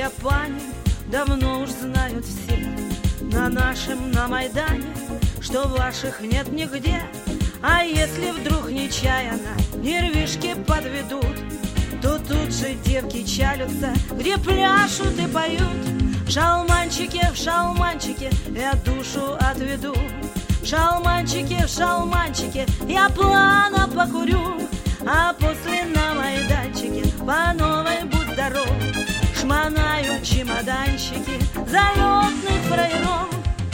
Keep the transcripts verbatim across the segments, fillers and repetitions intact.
Такая пани давно уж знают все на нашем, на Майдане, что ваших нет нигде. А если вдруг нечаянно нервишки подведут, то тут же девки чалятся, где пляшут и поют. В шалманчике, в шалманчике я душу отведу. В шалманчике, в шалманчике я плавно покурю. А после на майданчике по новой будь здоров. Шмонаю чемоданчики залетных фраеров.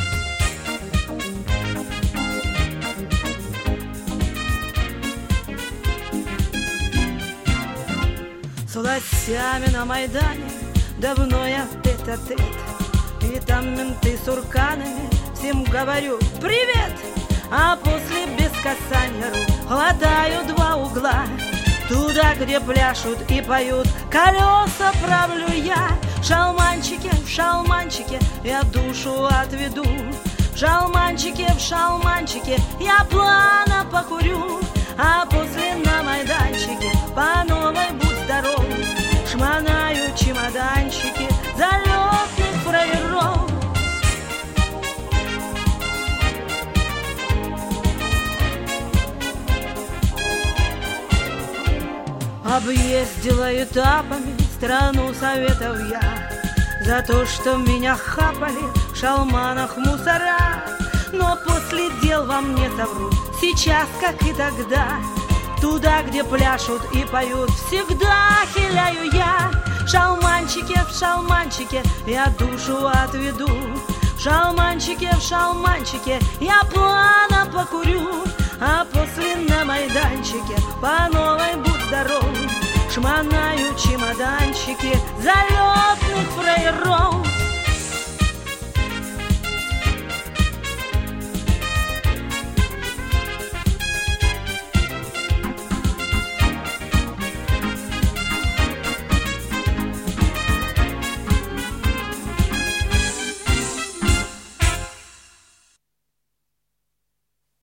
С властями на Майдане давно я тет-а-тет, и там менты с урканами всем говорю привет. А после без касания рук хватаю два угла, туда, где пляшут и поют, колеса правлю я. В шалманчике, в шалманчике я душу отведу. В шалманчике, в шалманчике я плавно покурю. А после на майданчике по новой будь здоров. Шмонаю чемоданчики залетных фраеров. Объездила этапами страну советов я за то, что меня хапали в шалманах мусора. Но после дел вам не совру, сейчас, как и тогда, туда, где пляшут и поют, всегда хиляю я. В шалманчике, в шалманчике я душу отведу. В шалманчике, в шалманчике я плавно покурю. А после на майданчике по новой будь здоров. Шмонаю чемоданчики залетных фраеров.